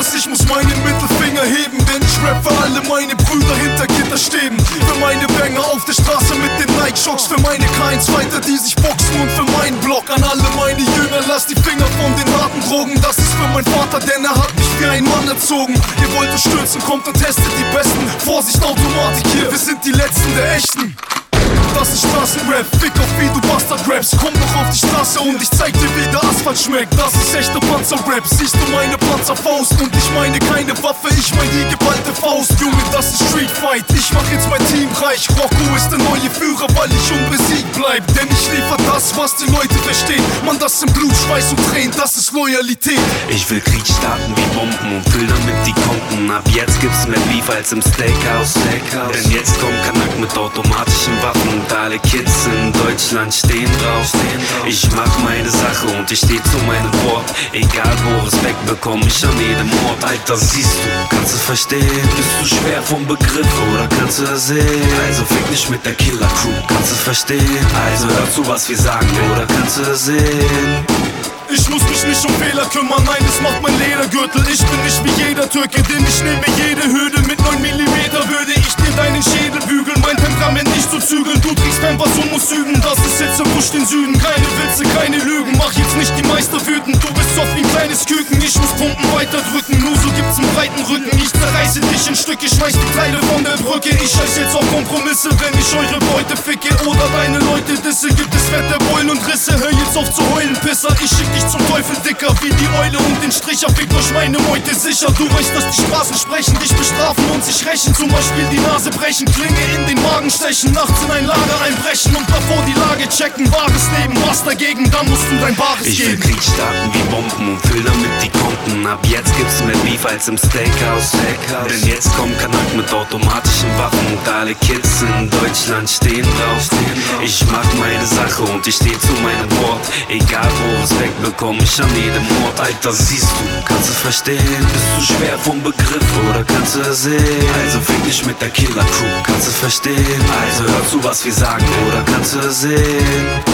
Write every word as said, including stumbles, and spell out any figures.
weiß, ich muss meinen Mittelfinger heben, denn ich rap für alle meine Brüder hinter Gitterstäben. Für meine Banger auf der Straße mit den Nike-Shocks, für meine Keins Fighter, die sich boxen und für meinen Block. An alle meine Jünger, lasst die Finger von den harten Drogen. Das ist für meinen Vater, denn er hat mich wie ein Mann erzogen. Ihr wollt es stürzen, kommt und testet die Besten. Vorsicht, Automatik hier, wir sind die Letzten der Echten. Das ist Straßenrap, fick auf wie du Bastard-Raps. Komm doch auf die Straße und ich zeig dir, wie der Asphalt schmeckt. Das ist echter Panzer-Rap, siehst du meine Panzerfaust? Und ich meine keine Waffe, ich mein die geballte Faust. Junge, das ist Street Fight, ich mach jetzt mein Team reich. Rocco ist der neue Führer, weil ich unbesiegt bleib. Denn ich liefer das, was die Leute verstehen. Mann, das sind Blut, Schweiß und Tränen, das ist Loyalität. Ich will Krieg starten wie Bomben und füll damit die Konten. Ab jetzt gibt's mehr Beef als im Steakhouse. Steakhouse. Denn jetzt kommt Kanak mit automatischen Waffen. Und alle Kids in Deutschland stehen drauf. Ich mach meine Sache und ich steh zu meinem Wort. Egal wo, Respekt bekomm ich an jedem Ort. Alter, siehst du, kannst du verstehen? Bist du schwer vom Begriff oder kannst du das sehen? Also fick nicht mit der Killer-Crew, kannst du verstehen? Also hör zu, was wir sagen, oder kannst du das sehen? Ich muss mich nicht um Fehler kümmern, nein, das macht mein Ledergürtel. Ich bin nicht wie jeder Türke, denn ich nehme jede Hürde. Mit neun Millimeter würde ich dir deinen Schädel bügeln. Mein Temperament nicht zu zügeln, du trägst Pampers und musst üben. Das ist jetzt Push den Süden, keine Witze, keine Lügen. Mach jetzt nicht die Meister wütend, du bist soft wie ein kleines Küken. Ich muss Pumpen weiterdrücken, nur so gibt's einen breiten Rücken. Ich zerreiße dich in Stücke, schmeiß die Teile von der Brücke. Ich scheiß jetzt auf Kompromisse, wenn ich eure Beute ficke oder deine Leute disse. Gibt es fette Beulen und Risse, hör jetzt auf zu heulen, Pisser. Ich schick dich zum Teufel, dicker wie die Eule und den Stricher. Fickt euch meine Meute sicher. Du weißt, dass die Straßen sprechen, dich bestrafen und sich rächen. Zum Beispiel die Nase brechen, Klinge in den Magen stechen, nachts in ein Lager einbrechen und davor die Lage checken. Wahres Leben, was dagegen, dann musst du dein Bares ich geben. Ich will Krieg starten wie Bomben und füll damit die Konten. Ab jetzt gibt's mehr Beef als im Steakhouse. Steakhouse. Denn jetzt kommt Kanak mit automatischen Waffen und alle Kids in Deutschland stehen drauf. Ich mach meine Sache und ich steh zu meinem Wort. Egal wo, Respekt bekomm ich an jedem Ort. Alter, siehst du, kannst du verstehen? Bist du schwer vom Begriff oder kannst du das sehen? Also fick nicht mit der Killer-Crew, kannst du verstehen? Also hör zu, was wir sagen oder kannst du das sehen?